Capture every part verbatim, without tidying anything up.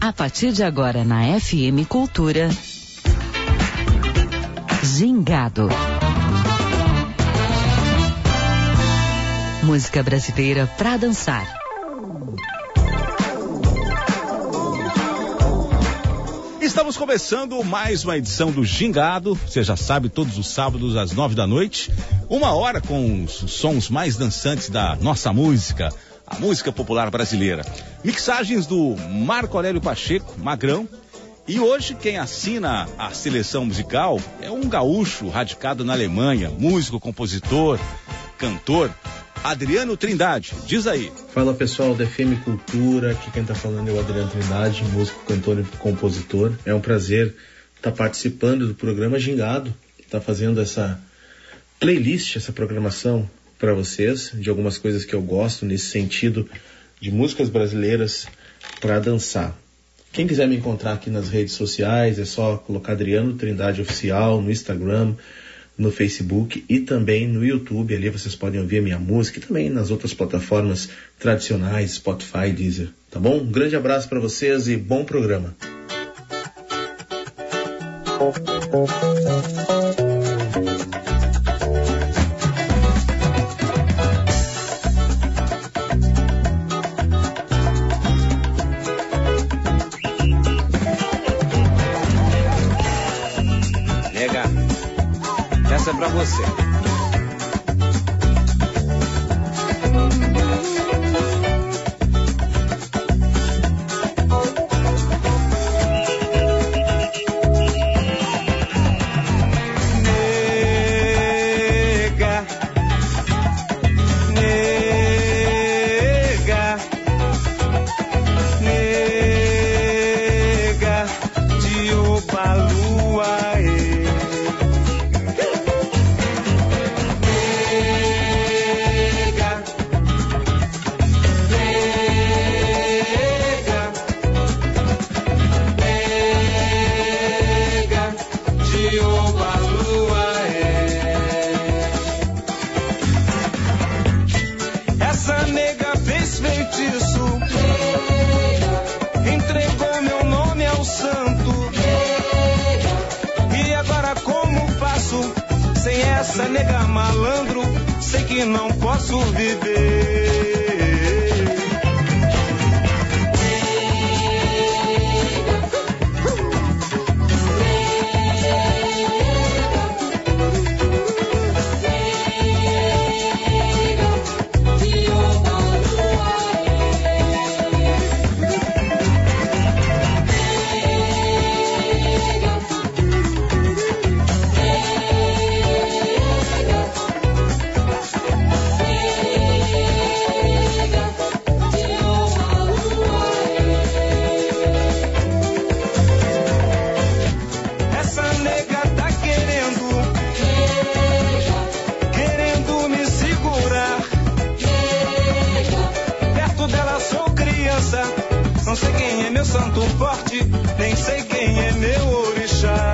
A partir de agora na F M Cultura, Gingado. Música brasileira pra dançar. Estamos começando mais uma edição do Gingado. Você já sabe, todos os sábados às nove da noite. Uma hora com os sons mais dançantes da nossa música, a música popular brasileira. Mixagens do Marco Aurélio Pacheco, Magrão. E hoje quem assina a seleção musical é um gaúcho radicado na Alemanha, músico, compositor, cantor, Adriano Trindade. Diz aí. Fala pessoal da F M Cultura, aqui quem tá falando é o Adriano Trindade, músico, cantor e compositor. É um prazer estar participando do programa Gingado, estar fazendo essa playlist, essa programação para vocês, de algumas coisas que eu gosto nesse sentido de músicas brasileiras para dançar. Quem quiser me encontrar aqui nas redes sociais, é só colocar Adriano Trindade Oficial no Instagram, no Facebook e também no YouTube. Ali vocês podem ouvir a minha música e também nas outras plataformas tradicionais, Spotify, Deezer. Tá bom? Um grande abraço para vocês e bom programa. Essa é pra você. Nega, nega, nega de Obalua. Entregou meu nome ao santo. E agora como faço? Sem essa nega malandro, sei que não posso viver. Não sei quem é meu santo forte, nem sei quem é meu orixá.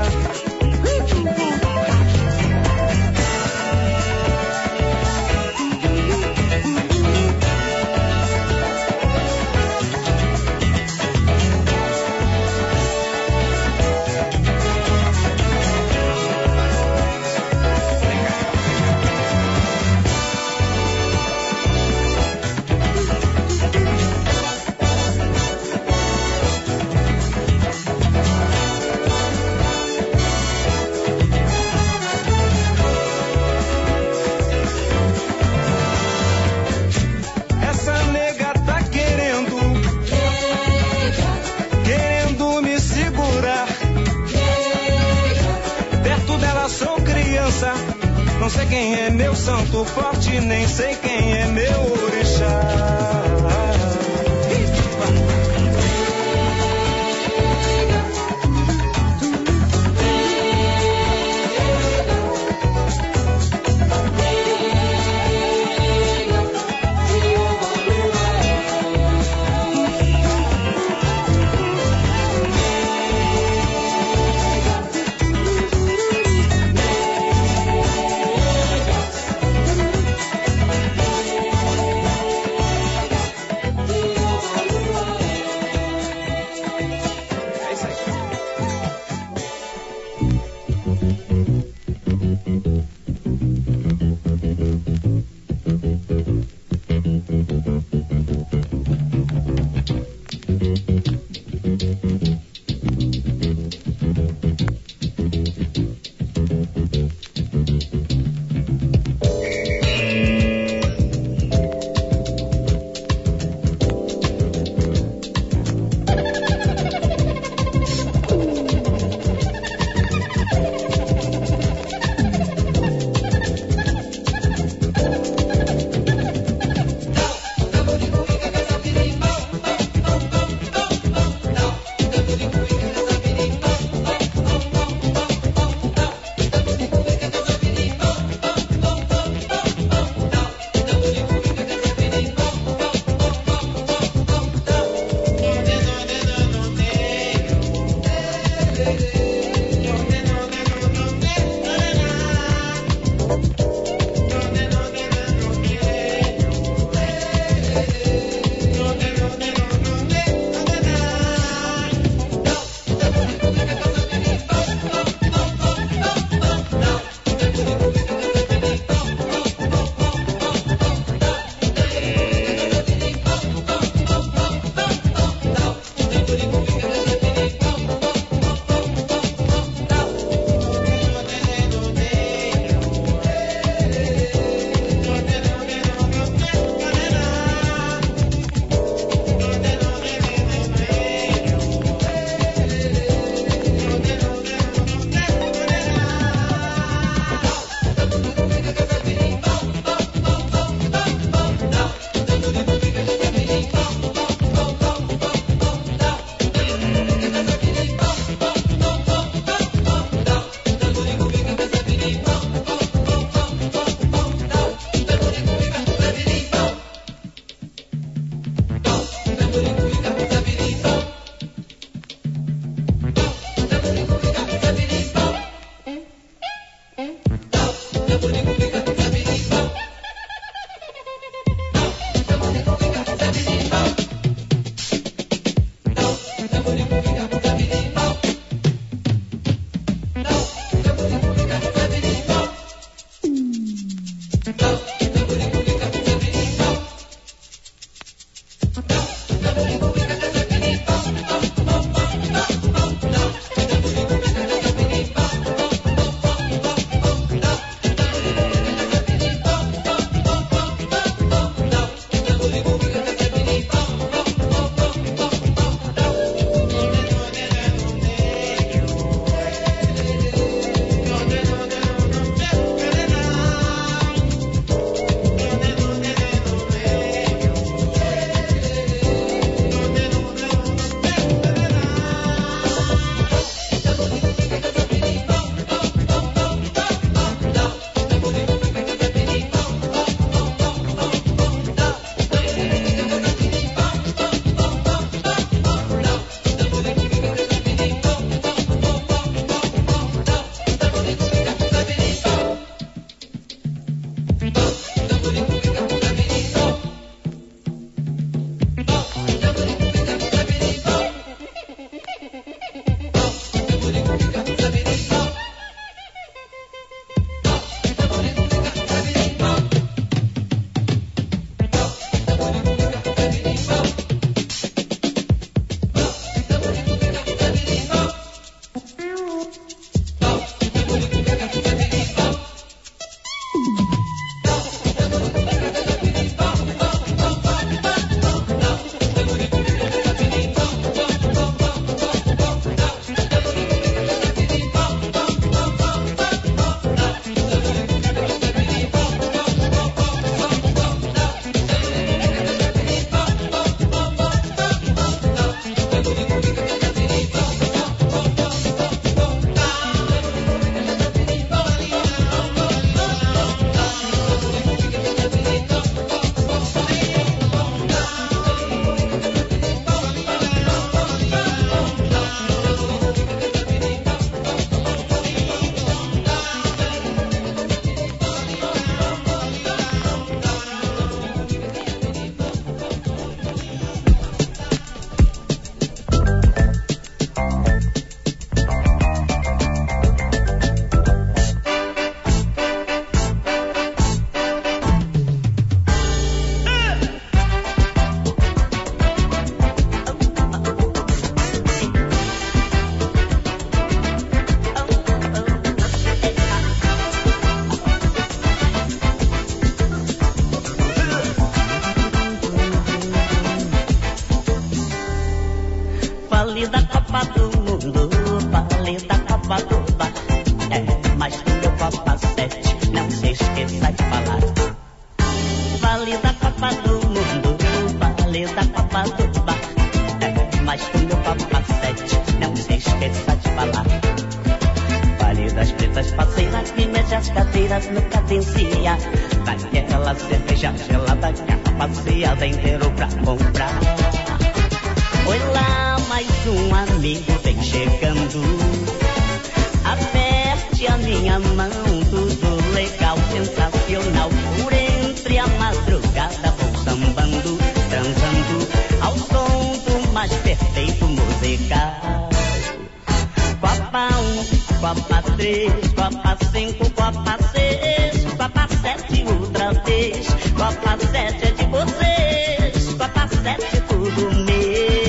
Não sei quem é meu santo forte, nem sei quem é meu orixá. Vale da Copa do Mundo, vale da Copa do Bar. É, mas o meu Copa sete, não se esqueça de falar. Vale da Copa do Mundo, vale da Copa do Bar. É, mas o meu Copa sete, não se esqueça de falar. Vale das pretas parceiras que mede as cadeiras no cadencia. Daquela cerveja gelada que a rapaziada inteiro pra comprar. Oi lá, mais um amigo vem chegando. Aperte a minha mão, tudo legal, sensacional. Por entre a madrugada vou sambando, transando ao som do mais perfeito musical. Copa um, Copa três, Copa cinco, Copa seis, Copa sete outra vez. Copa sete é de vocês, Copa sete tudo meu.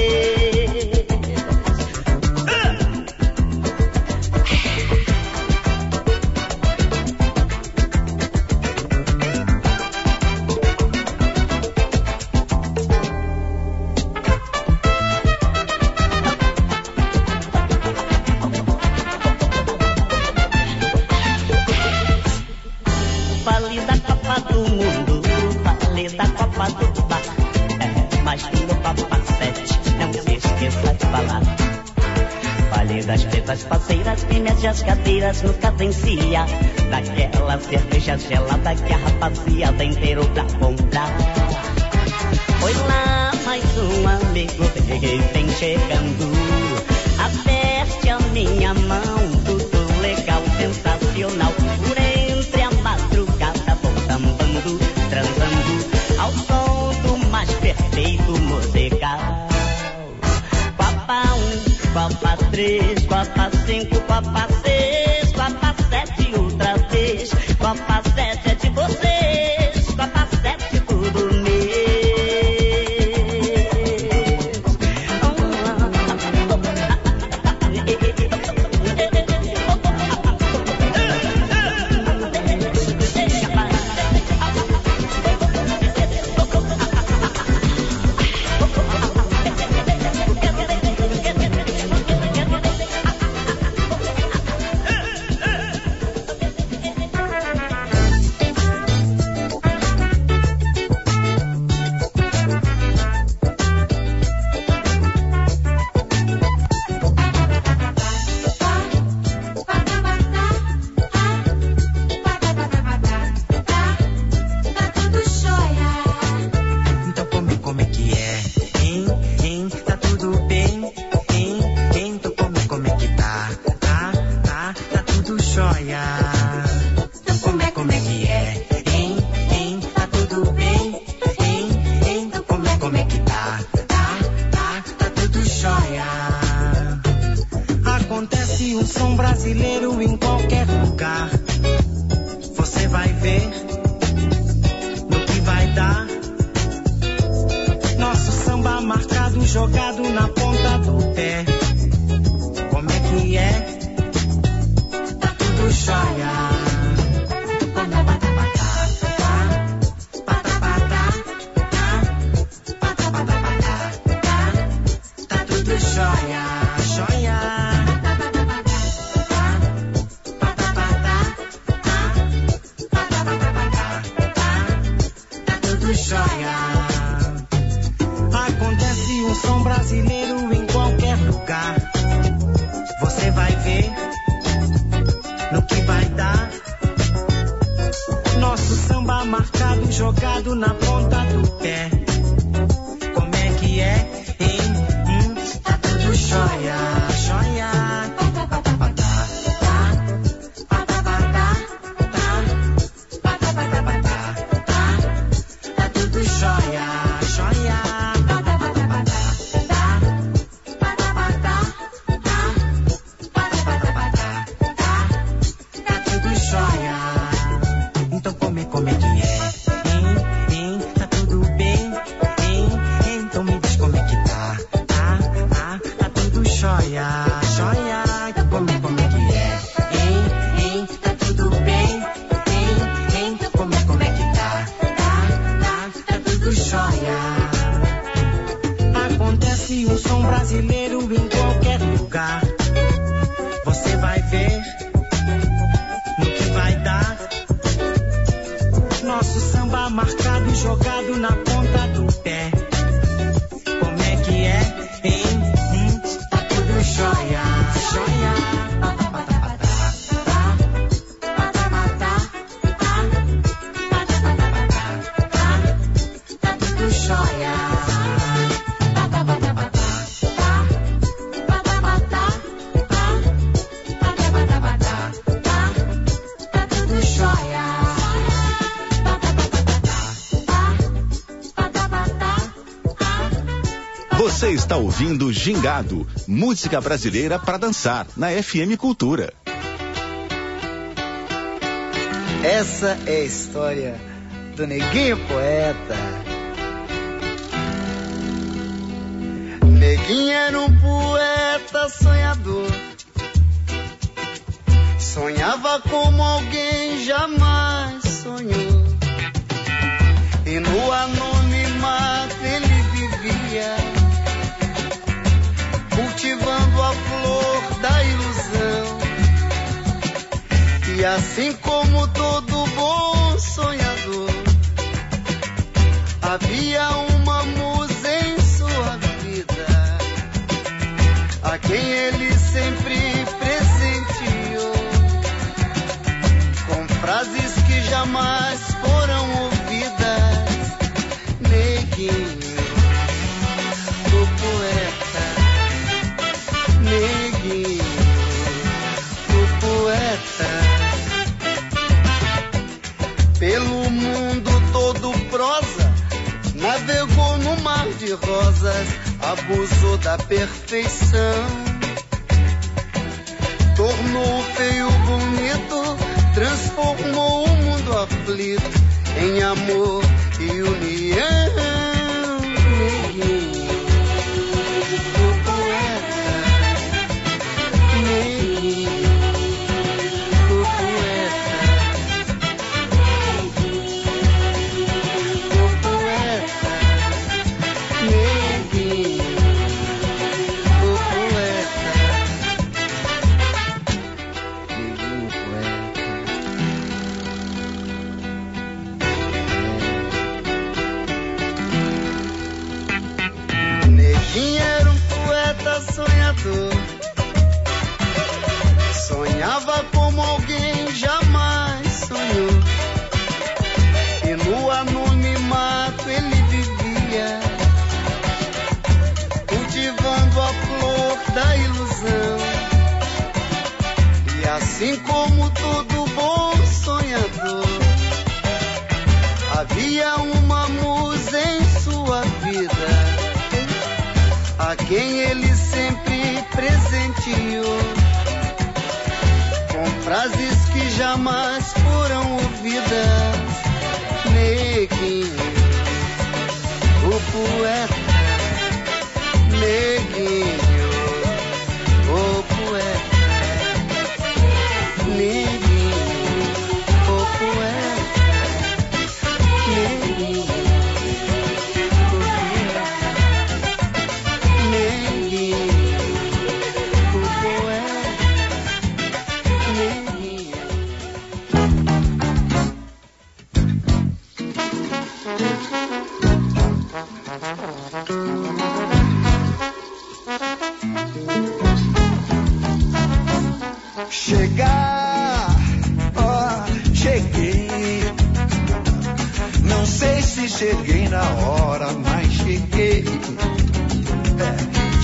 Vale da Copa do Mundo, vale da Copa do Bar. É, mas no Copa sete, não se esqueça de falar. Vale das pretas parceiras que mede as cadeiras no cadencia. Daquela cerveja gelada que a rapaziada inteiro pra comprar. Oi lá, mais um amigo vem chegando. Aperte a minha mão, tudo legal, sensacional. Por entre a madrugada vou sambando, transando ao som do mais perfeito musical. Copa um, Copa três, Copa cinco, Copa seis, Copa sete outra vez. Copa sete é de vocês, Copa sete tudo meu. brasileiro em qualquer lugar. Você vai ver no que vai dar. Nosso samba marcado, jogado na ponta do pé. Como é que é? Tá tudo jóia. Acontece um som brasileiro em qualquer lugar. Você vai ver no que vai dar. Nosso samba marcado, jogado na ponta do pé. Como é que é, hein? Hum, tá tudo jóia, jóia. Acontece um som brasileiro em qualquer lugar. Você vai ver no que vai dar. Nosso samba marcado, jogado na ponta do pé. Como é que é, hein? Hum, tá tudo jóia, jóia. Você está ouvindo Gingado, música brasileira para dançar, na F M Cultura. Essa é a história do Neguinho Poeta. Neguinho era um poeta sonhador. Sonhava como alguém jamais sonhou. E no anonimato ele vivia, cultivando a flor da ilusão. E assim como todo bom sonhador, havia uma musa em sua vida, a quem ele sempre presenteou, com frases que jamais foram ouvidas. Neguinho, o poeta, Neguinho, o poeta, pelo mundo todo prosa, navegou no mar de rosas, abusou da perfeição, tornou o feio bonito, transformou o mundo aflito em amor e união. Neguinho, o poeta, Neguinho, o poeta, o poeta, Neguinho, o poeta, Neguinho, o poeta. Neguinho era um poeta sonhador. Sonhava como alguém jamais sonhou. E no anonimato ele vivia, cultivando a flor da ilusão. E assim como todo bom sonhador, havia uma musa em sua vida, a quem ele sempre presenteou, frases que jamais foram ouvidas. Neguinho, o poeta. Neguinho, o poeta. Neguinho, o poeta. Neguinho, o poeta. Neguinho, o poeta. Neguinho. Chegar, ó, cheguei. Não sei se cheguei na hora, mas cheguei. É,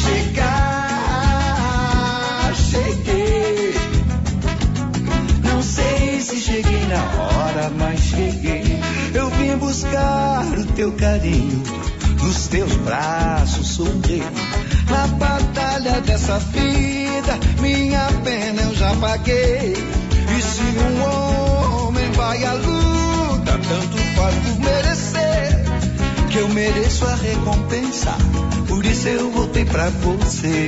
chegar, cheguei. Não sei se cheguei na hora, mas cheguei. Eu vim buscar o teu carinho, nos teus braços sorri. Na batalha dessa vida, minha pena eu já paguei. E se um homem vai à luta, tanto faz por merecer, que eu mereço a recompensa, por isso eu voltei pra você.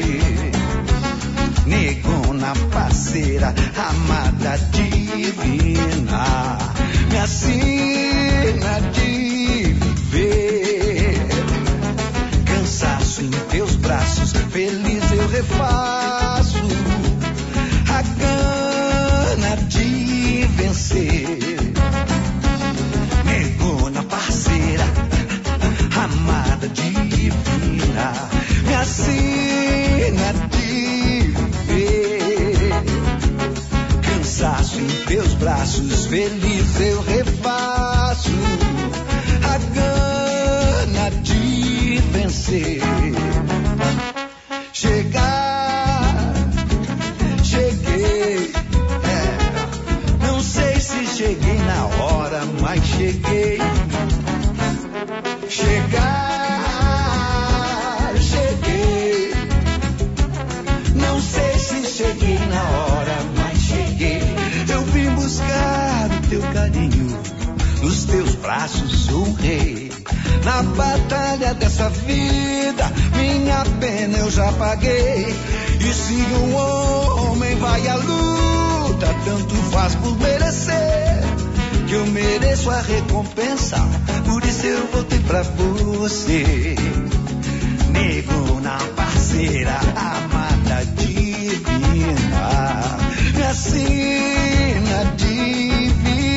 Negona, parceira, amada divina, minha sina de viver. Cansaço em teus braços, feliz eu refaço a gana de vencer. Negona, parceira, amada divina, minha sina de viver. Cansaço em teus braços, feliz eu refaço a gana de vencer. Chegar, cheguei, é, não sei se cheguei na hora, mas cheguei. Chegar, cheguei, não sei se cheguei na hora, mas cheguei. Eu vim buscar o teu carinho, nos teus braços sou um rei. Na batalha dessa vida, minha pena eu já paguei. E se um homem vai à luta, tanto faz por merecer, que eu mereço a recompensa, por isso eu voltei pra você. Negona, parceira, amada divina, minha sina de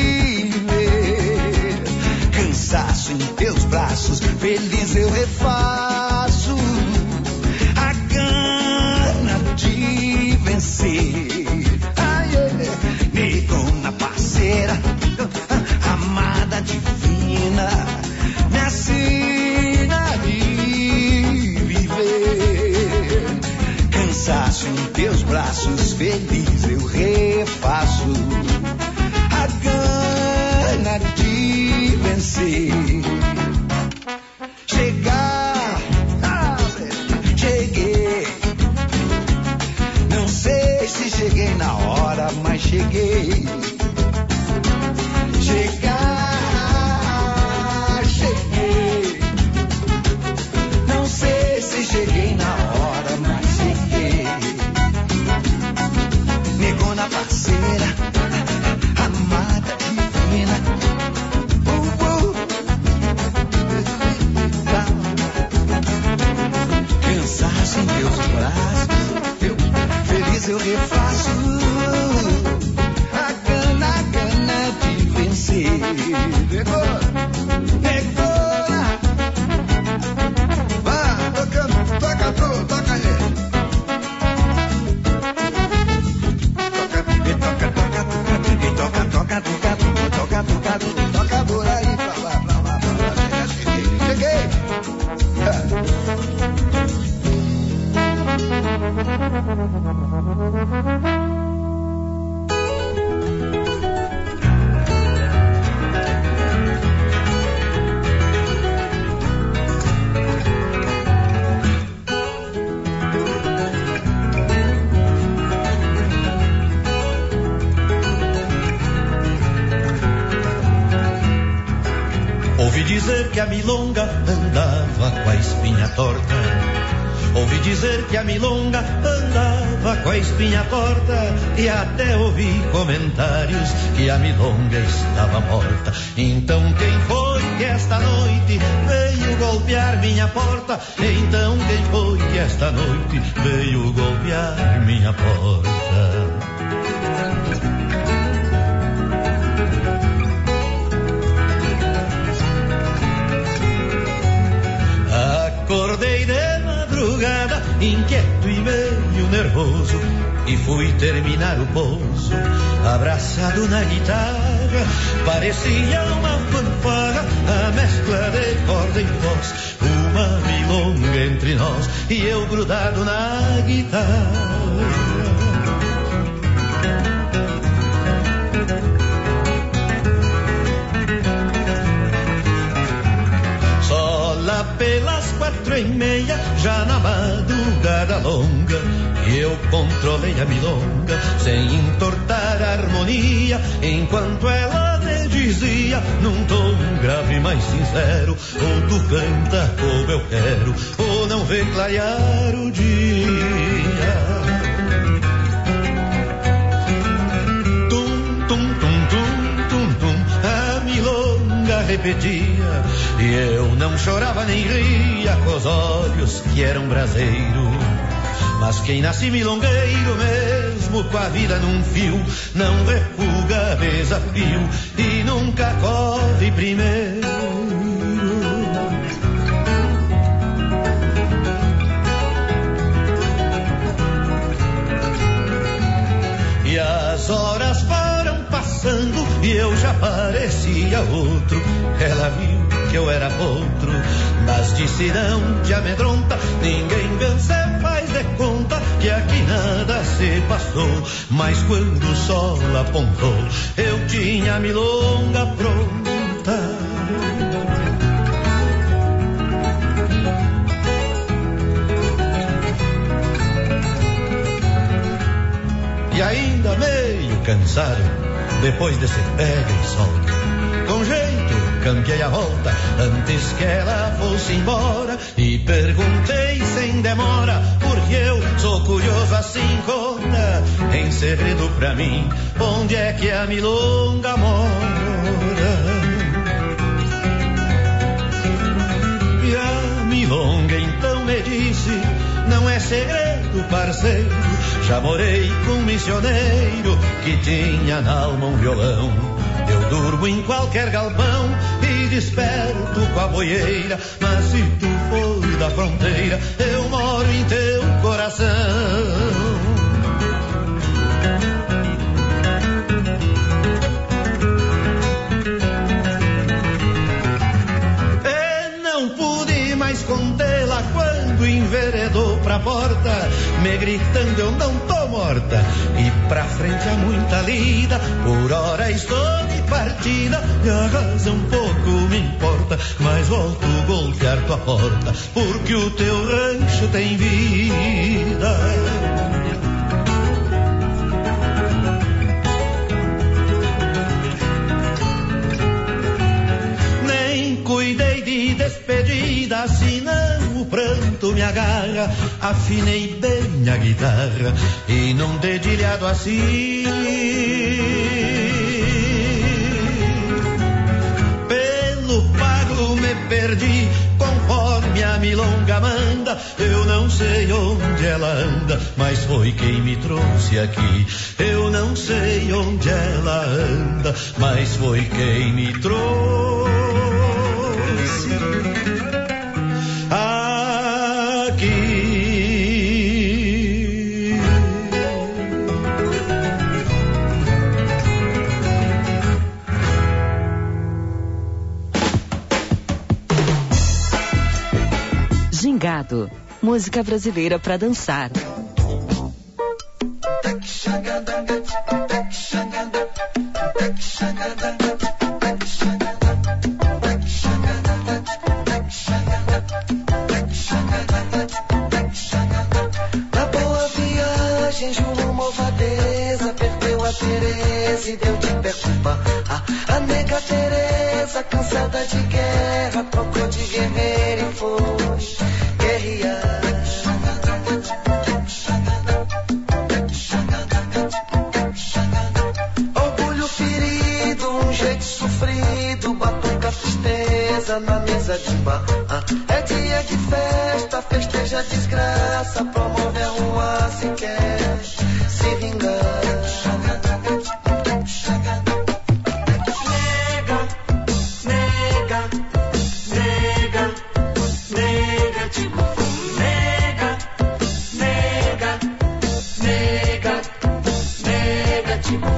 viver. Cansaço em teus braços, feliz eu refaço a gana de vencer. Ai, é. Negona, parceira, amada divina, minha sina de viver. Cansaço em teus braços, feliz eu refaço a gana de vencer. Chegar, ah, cheguei. Não sei se cheguei na hora, mas cheguei. Chegar, cheguei. Não sei se cheguei na hora, mas cheguei. Negona, parceira, amada divina. Uh, uh. Cansaço em teus braços, eu, feliz eu refaço a gana, a gana de vencer. Negona, negona, vai tocando, toca tudo, toca aí. Toca, toca, toca, toca, toca, toca, toca, toca, toca por aí, pra lá, pra lá, pra lá. Cheguei, cheguei. É. dizer que a milonga andava com a espinha torta. Ouvi dizer que a milonga andava com a espinha torta e até ouvi comentários que a milonga estava morta. Então quem foi que esta noite veio golpear minha porta? Então quem foi que esta noite veio golpear minha porta? Acordei de madrugada, inquieto e meio nervoso, e fui terminar o pouso, abraçado na guitarra. Parecia uma fanfarra, a mescla de corda e voz, uma milonga entre nós, e eu grudado na guitarra. Pelas quatro e meia, já na madrugada longa, eu controlei a milonga sem entortar a harmonia, enquanto ela me dizia num tom grave mas sincero: ou tu canta como eu quero, ou não vê clarear o dia. Tum, tum, tum, tum, tum, tum, a milonga repetia, e eu não chorava nem ria, com os olhos que eram braseiro. Mas quem nasce milongueiro, mesmo com a vida num fio, não refuga desafio e nunca corre primeiro. E as horas foram passando e eu já parecia outro. Ela viu que eu era outro, mas disse: não te amedronta, ninguém vence, faz de conta que aqui nada se passou. Mas quando o sol apontou, eu tinha a milonga pronta. E ainda meio cansado, depois desse pega e solta, com jeito cambiei a volta antes que ela fosse embora, e perguntei sem demora, porque eu sou curioso assim, conta em segredo pra mim onde é que a milonga mora. E a milonga então me disse: não é segredo, parceiro, já morei com um missioneiro que tinha na alma um violão. Eu durmo em qualquer galpão e desperto com a boieira, mas se tu for da fronteira, eu moro em teu coração. E não pude mais contê-la quando enveredou pra porta, me gritando: eu não tô morta. E pra frente há muita lida, por hora estou de partida, e a razão pouco me importa, mas volto golpear tua porta, porque o teu rancho tem vida. Nem cuidei de despedida, senão o pranto me agarra. Afinei bem a guitarra e num dedilhado assim, pelo pago me perdi, conforme a milonga manda. Eu não sei onde ela anda, mas foi quem me trouxe aqui. Eu não sei onde ela anda, mas foi quem me trouxe aqui. Gingado, música brasileira para dançar. Na boa viagem, João Malvadeza perdeu a Tereza e deu de perturbar. A, a nega Tereza, cansada de guerra, trocou de guerreira e foi guerrear. Orgulho ferido, um jeito sofrido, batuca tristeza na mesa de bar. É dia de festa, festeja a desgraça, promove a rua se quer se vingar. Nega, nega, nega, nega, tipo nega, nega, nega, nega, tipo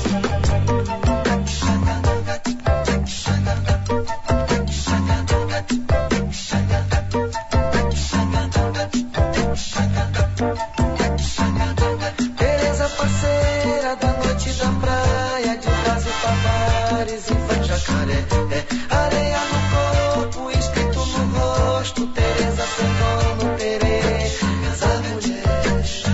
Tereza, parceira da noite da praia, de Vaso Tavares e Van Jacaré. É areia no corpo, escrito no rosto, Tereza sem dono, Tereza mulher.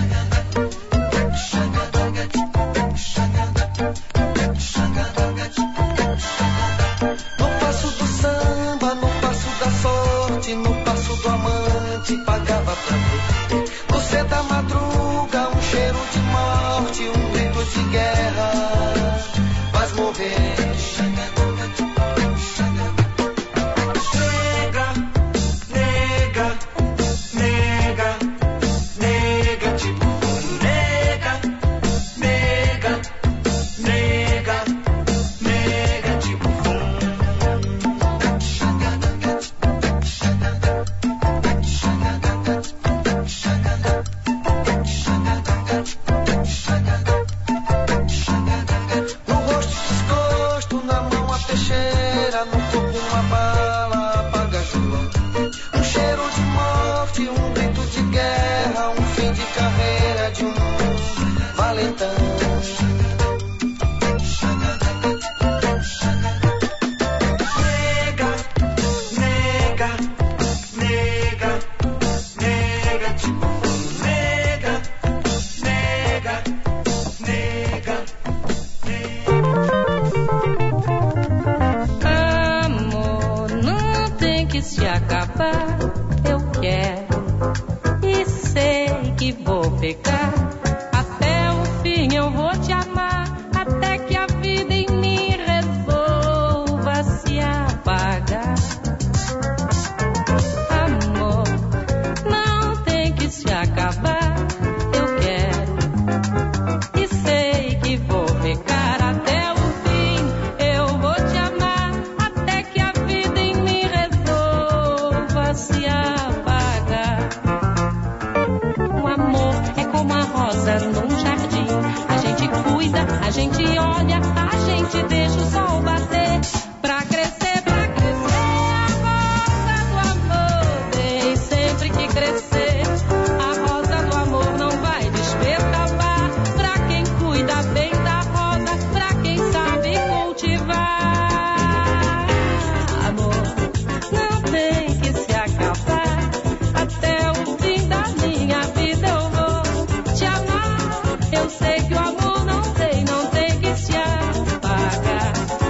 No passo do samba, no passo da sorte, no passo do amante, pagava pra ver. No céu da madruga, um cheiro de morte, um grito de guerra, mas morrer. Nega, nega, nega, nega, tipo nega, nega, nega, nega, tipo no rosto desgosto, na mão a peixeira, no corpo uma bala, apaga João. Um cheiro de morte, um grito de guerra, um fim de carreira de um valentão. Nega, nega, nega, nega, tipo nega, nega, nega, Amor, não tem que se acabar. Eu quero e sei que vou ficar. Até o fim eu vou te amar, até que a vida em mim resolva se apagar. Amor, não tem que se acabar. Eu quero e sei que vou ficar. Até o fim eu vou te amar, até que a vida em mim resolva se apagar. O amor é como a rosa num jardim. A gente cuida, a gente olha, a gente deixa o sol bater pra crescer, pra crescer. A rosa do amor tem sempre que crescer. A rosa do amor não vai despertar. Pra quem cuida bem da rosa, pra quem sabe cultivar. Amor, não tem que se acabar. Até o fim da minha vida eu vou te amar. Eu sei que o amor não tem, não tem que se apagar.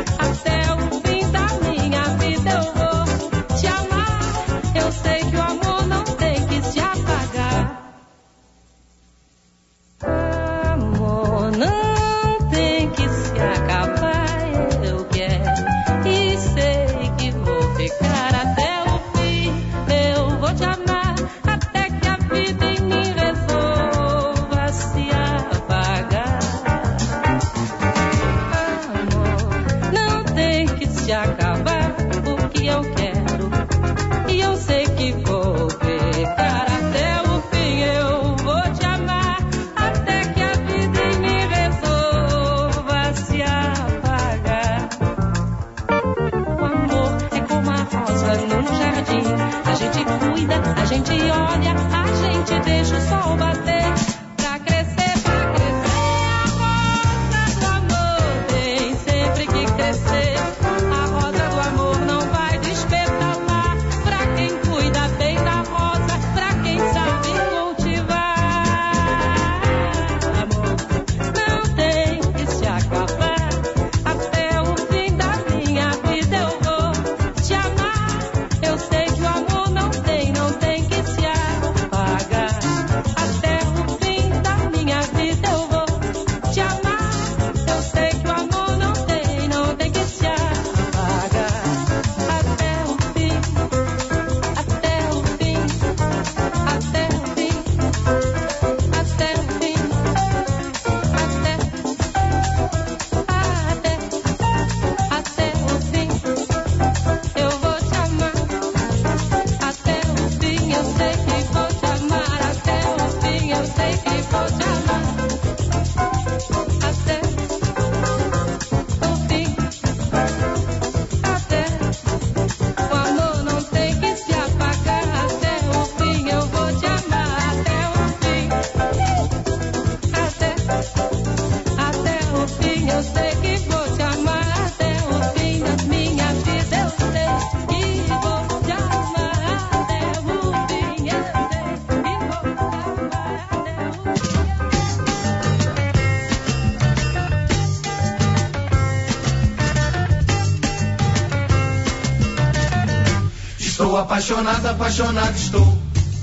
apaixonado, apaixonado estou.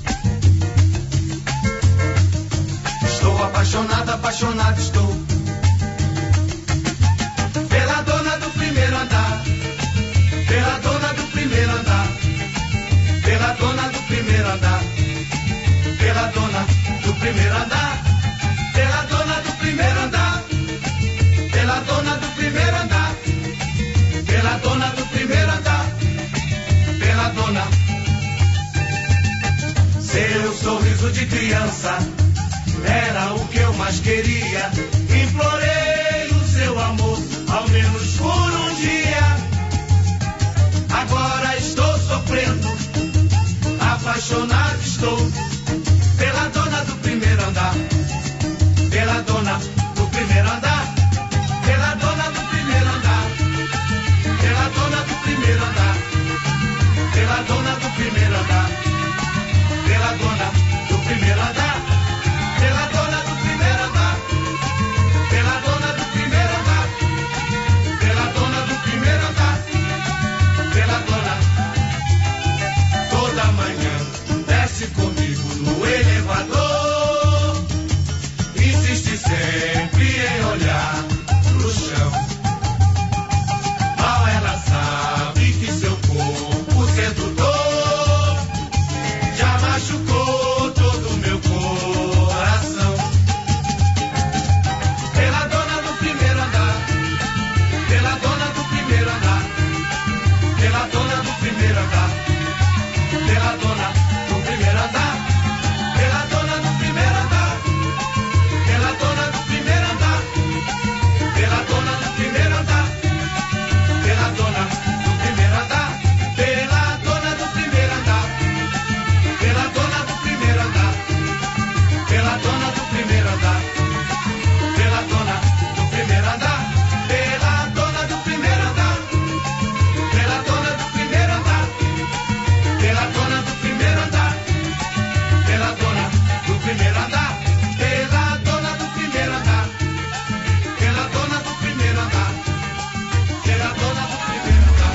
Estou apaixonado, apaixonado estou. Pela dona do primeiro andar. Pela dona do primeiro andar. Pela dona do primeiro andar. Pela dona do primeiro andar. Pela dona do primeiro andar. Pela dona do primeiro andar. Pela dona do primeiro andar. Pela dona. Seu sorriso de criança era o que eu mais queria. Implorei o seu amor, ao menos por um dia. Agora estou sofrendo, apaixonado estou. Pela dona do primeiro andar. Pela dona do primeiro andar. Pela dona do primeiro andar. Pela dona do primeiro andar. Pela dona do primeiro andar. Pela dona do primeiro andar. Pela dona do primeiro andar. Pela dona do primeiro andar. Pela dona do primeiro andar. Pela dona. Toda manhã desce comigo no elevador. Insiste sempre em olhar pro chão. Mal ela sabe que seu corpo sedutor já machucou todo o meu coração. Pela dona do primeiro andar. Pela dona do primeiro andar. Pela dona do primeiro andar. Pela dona do primeiro andar. Pela dona do primeiro andar. Pela dona do primeiro andar. Pela dona do primeiro andar. Pela dona do primeiro andar. Pela dona do primeiro andar. Pela dona do primeiro andar. Pela dona do primeiro andar. Pela dona do primeiro andar. Pela dona do primeiro andar. Pela dona do primeiro andar. Pela dona do primeiro andar. Pela dona do primeiro andar. Pela dona do primeiro andar. Pela dona do primeiro andar. Pela dona do primeiro andar.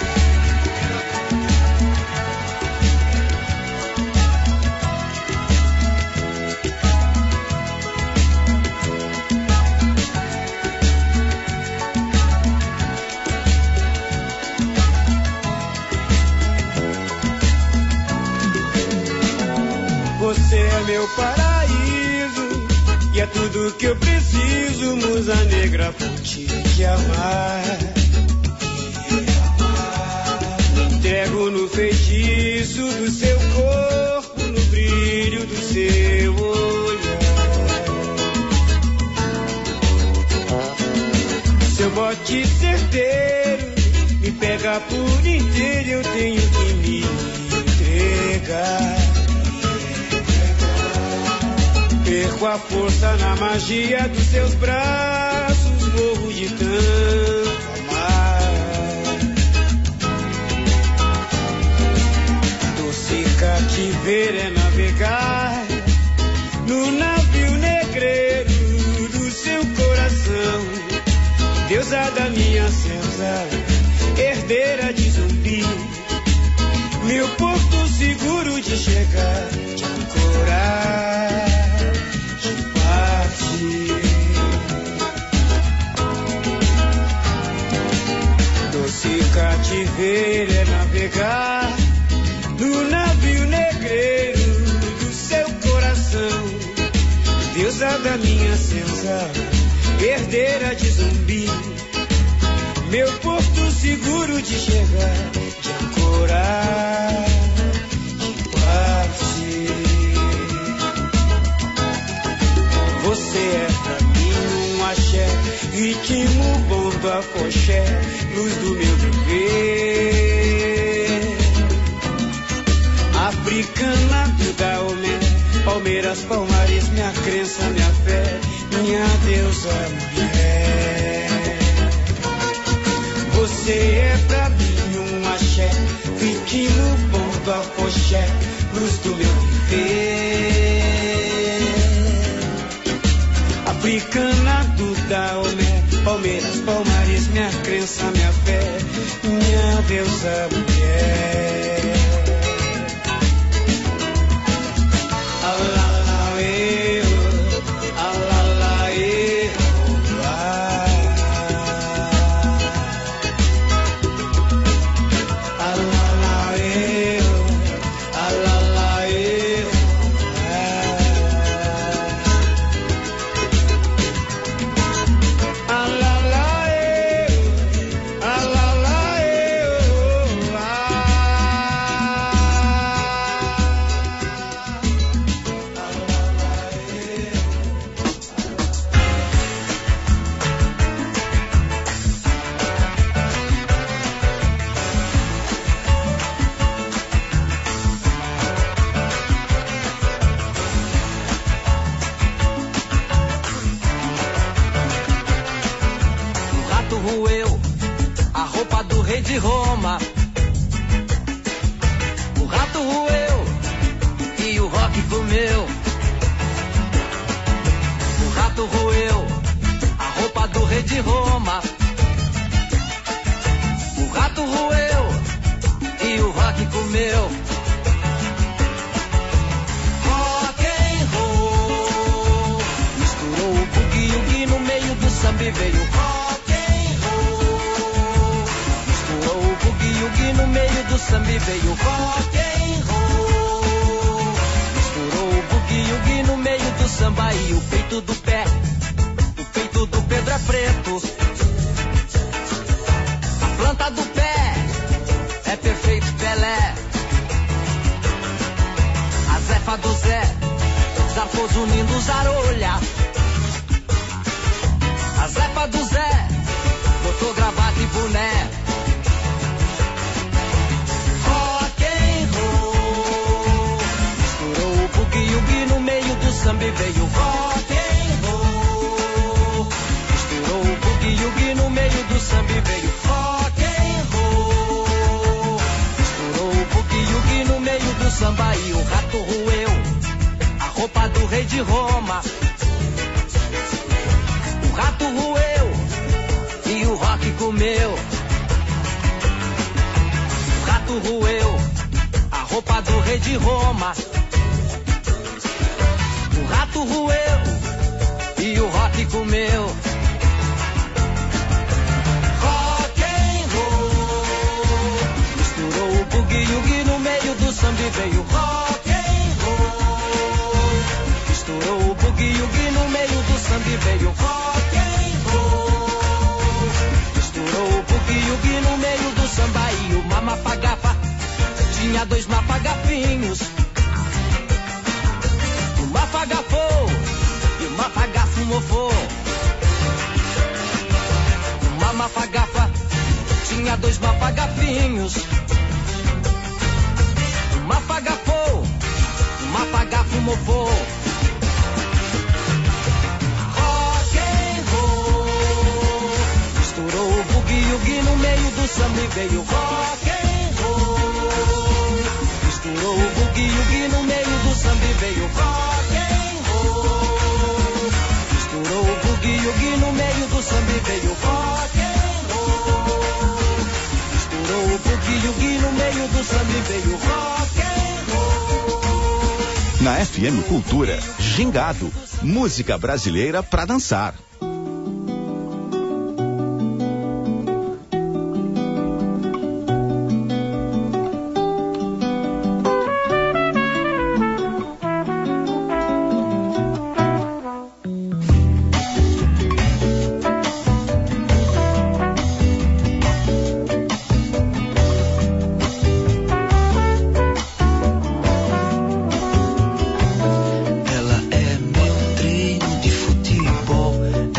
Você é meu paraíso e é tudo que eu preciso, musa negra, por te te amar. Me entrego no feitiço do seu corpo, no brilho do seu olhar. Seu bote certeiro me pega por inteiro, eu tenho que me entregar. Perco a força na magia dos seus braços, morro de tanto amar. Doce cativeiro é navegar no navio negreiro do seu coração. Deusa da minha senzala, herdeira de Zumbi, meu porto seguro de chegar, de ancorar. Doce cativeiro é navegar no navio negreiro do seu coração. Deusa da minha senzala, herdeira de Zumbi, meu porto seguro de chegar, de ancorar, de partir. Você é pra mim um axé, ritmo bom do afoxé, luz do meu viver. Africana do Daomé, Palmeiras, Palmares, minha crença, minha fé, minha deusa mulher. Você é pra mim um axé, ritmo bom do afoxé, luz do meu viver. Africana do Daomé, Palmeiras, Palmares, minha crença, minha fé, minha deusa mulher. de Roma. O rato roeu e o rock comeu. O rato roeu a roupa do rei de Roma. O rato roeu e o rock comeu. Rock and roll misturou o bugue-woogie no meio do samba e veio rock and roll. Misturou o bugue-woogie no meio do samba e veio rock and roll. Misturou o bugue-woogie no meio do samba e o peito do pé, o peito do Pedro é preto. A planta do pé é perfeito Pelé. A zefa do Zé zarpou unindo zarolha. A zefa do Zé botou gravata e boné. Rock and roll misturou o bugue-woogie no meio do samba e veio rock and roll. Misturou o bugue-woogie no meio do samba e veio rock and roll. Misturou o bugue-woogie no meio do samba e o rato roeu a roupa do rei de Roma. O rato roeu e o rock comeu. O rato roeu a roupa do rei de Roma. O rato roeu e o rock comeu. Rock and roll misturou o bugue-woogie no meio do samba e veio rock and roll. Misturou o bugue-woogie no meio do samba e veio rock and roll. Misturou o bugue-woogie no meio do samba e o mamapagafa tinha dois mapagafinhos. O mafagafou e o mafagafo mofou. O mamafagafa tinha dois mafagafinhos. O mafagafou, o mafagafo mofou. Rock and roll misturou o bugue-woogie no meio do samba e veio rock and roll. Misturou o bugue-woogie no meio do samba e veio rock and roll. Misturou o bugue-woogie no meio do samba e veio rock and roll. Misturou o bugue-woogie no meio do samba e veio rock and roll. Na F M Cultura, Gingado, música brasileira pra dançar. Ela é meu treino de futebol.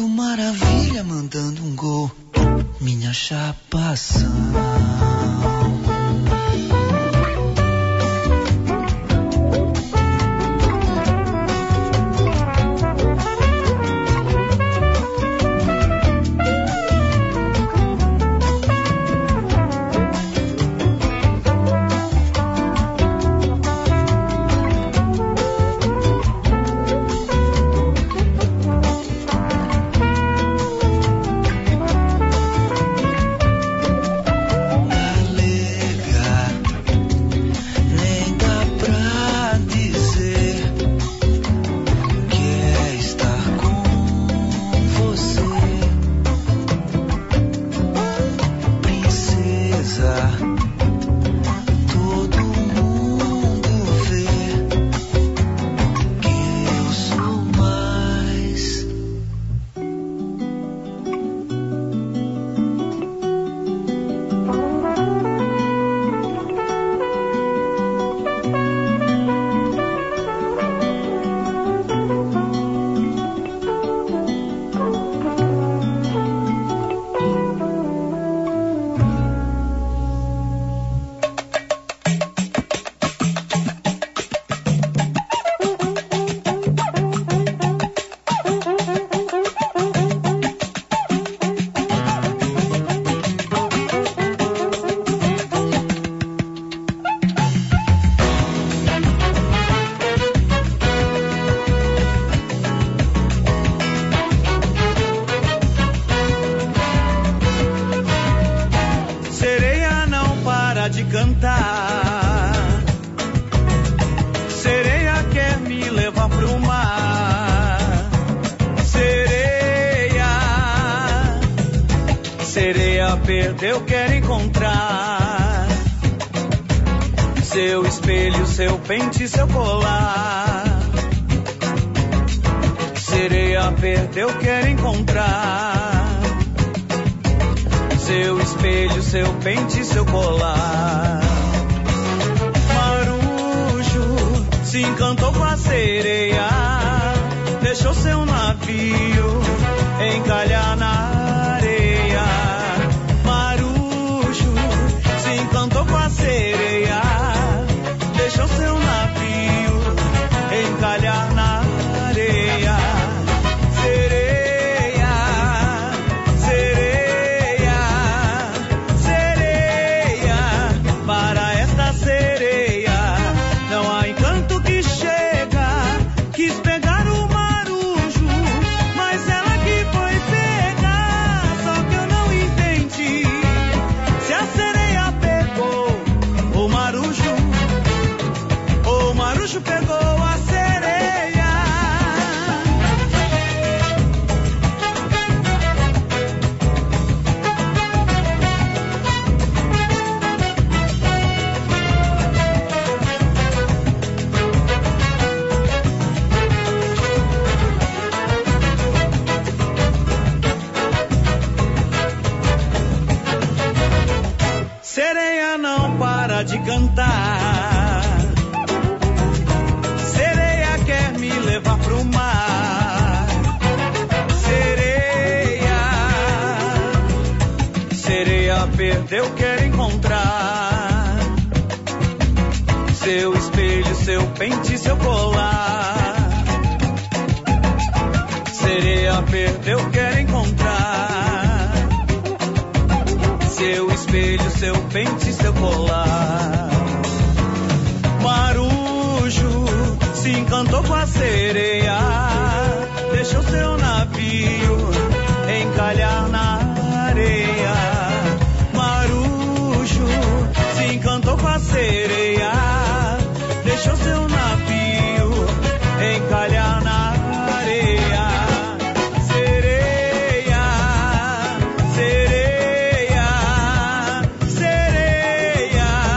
maravilha mandando um gol, minha chapação. Eu quero encontrar seu espelho, seu pente, seu colar. Sereia perdeu, quero encontrar seu espelho, seu pente, seu colar. Marujo se encantou com a sereia, deixou seu navio encalhar na areia. Cantou com a sereia, deixou seu navio encalhar na areia. Sereia, sereia, sereia, para esta sereia não há encanto que chega. Quis pegar o marujo, mas ela que foi pegar. Só que eu não entendi se a sereia o marujo, o marujo pegou a sereia. Sereia não para de cantar. Sereia quer me levar pro mar. Sereia, sereia perdeu, quer encontrar seu espelho, seu pente, seu colar. Sereia perdeu, quer encontrar seu espelho, seu pente, seu colar. Marujo se encantou com a sereia, deixou seu navio encalhar na areia. Marujo se encantou com a sereia, deixou seu navio encalhar na areia. Sereia, sereia, sereia,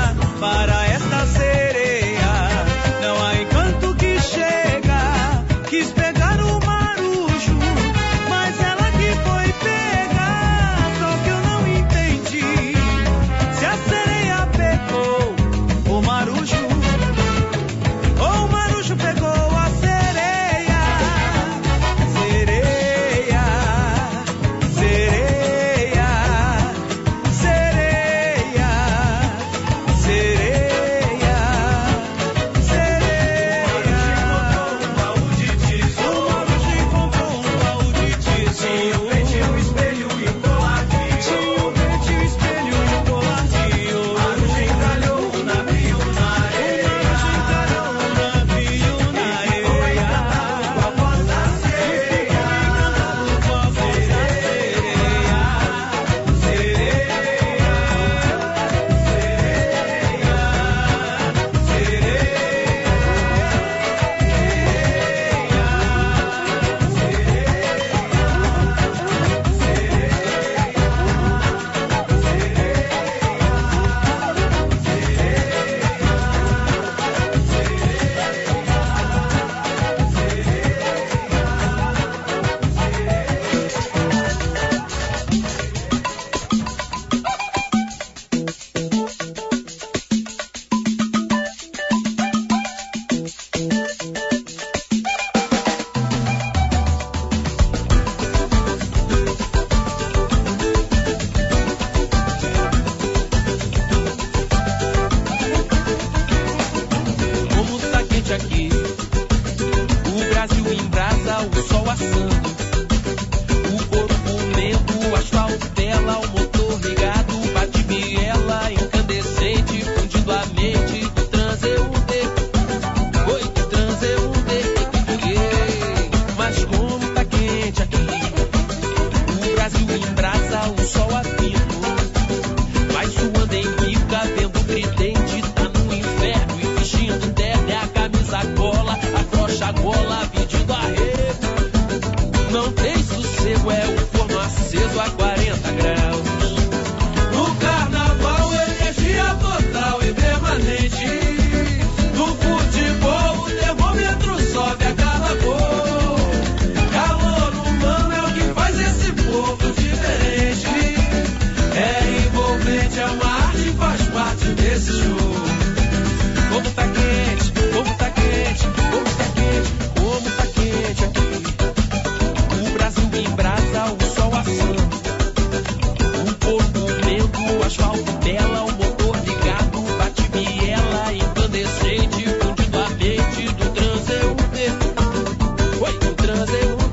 aceso a quarenta graus. No carnaval, energia total e permanente. No futebol, o termômetro sobe a cada gol. Calor humano é o que faz esse povo diferente. É envolvente, é uma arte, faz parte desse show. Como tá quente, como tá quente, como tá quente, como tá quente aqui. O Brasil em brasa, o sol assando. O povo comendo, o asfalto bela, o motor ligado, bate biela, incandescente, fundindo a mente do transeunte. Oi, do transeunte.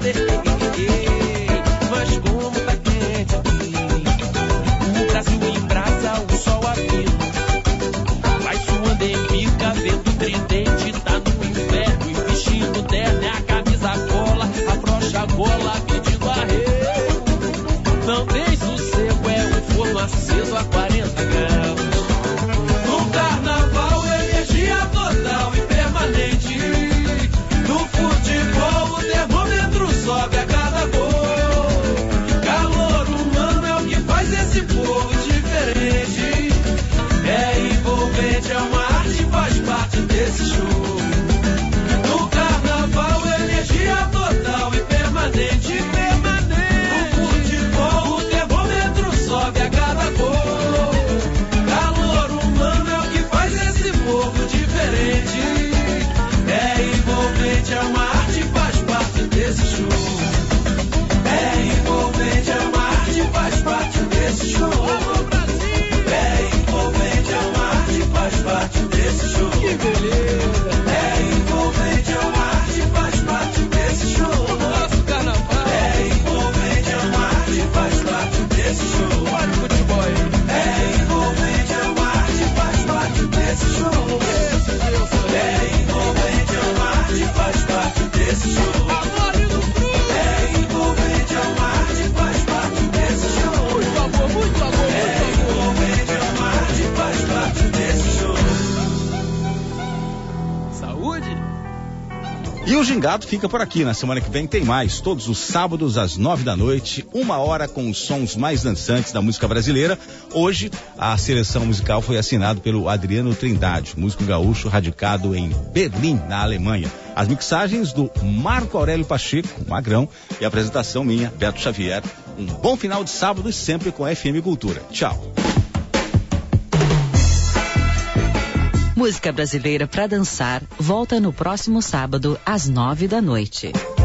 Mas como tá quente aqui. O Brasil em brasa, o sol a fino. Vai suando em pica, vendo tridente, tá no inferno, e vestindo terno, é a camisa cola, afrouxa a gola, pedindo arrego. Não tem sossego, é um forno aceso a quarenta graus. No carnaval, energia total e permanente. No futebol, o termômetro sobe a cada gol. Calor humano é o que faz esse povo diferente. É envolvente, é uma arte, faz parte desse show. No carnaval, energia total e permanente, permanente. No futebol, o termômetro sobe a cada gol. Calor humano é o que faz esse povo diferente. É envolvente, é uma arte, faz parte desse show. É envolvente, é uma arte, faz parte desse show. É envolvente, é uma arte, faz parte desse show. Que beleza! É envolvente, é uma arte, faz parte desse show. Nosso carnaval. É envolvente, é uma arte, faz parte desse show. Olha o futebol. É envolvente, é uma arte, faz parte desse show. É envolvente, é uma arte, faz parte desse show. É envolvente, é uma arte, faz parte desse show. Muito amor, muito amor. É envolvente, é uma arte, faz parte desse show. Saúde! E o Gingado fica por aqui. Na semana que vem tem mais. Todos os sábados às nove da noite, uma hora com os sons mais dançantes da música brasileira. Hoje, a seleção musical foi assinada pelo Adriano Trindade, músico gaúcho radicado em Berlim, na Alemanha. As mixagens do Marco Aurélio Pacheco, Magrão, e a apresentação minha, Beto Xavier. Um bom final de sábado e sempre com F M Cultura. Tchau. Música brasileira para dançar volta no próximo sábado às nove da noite.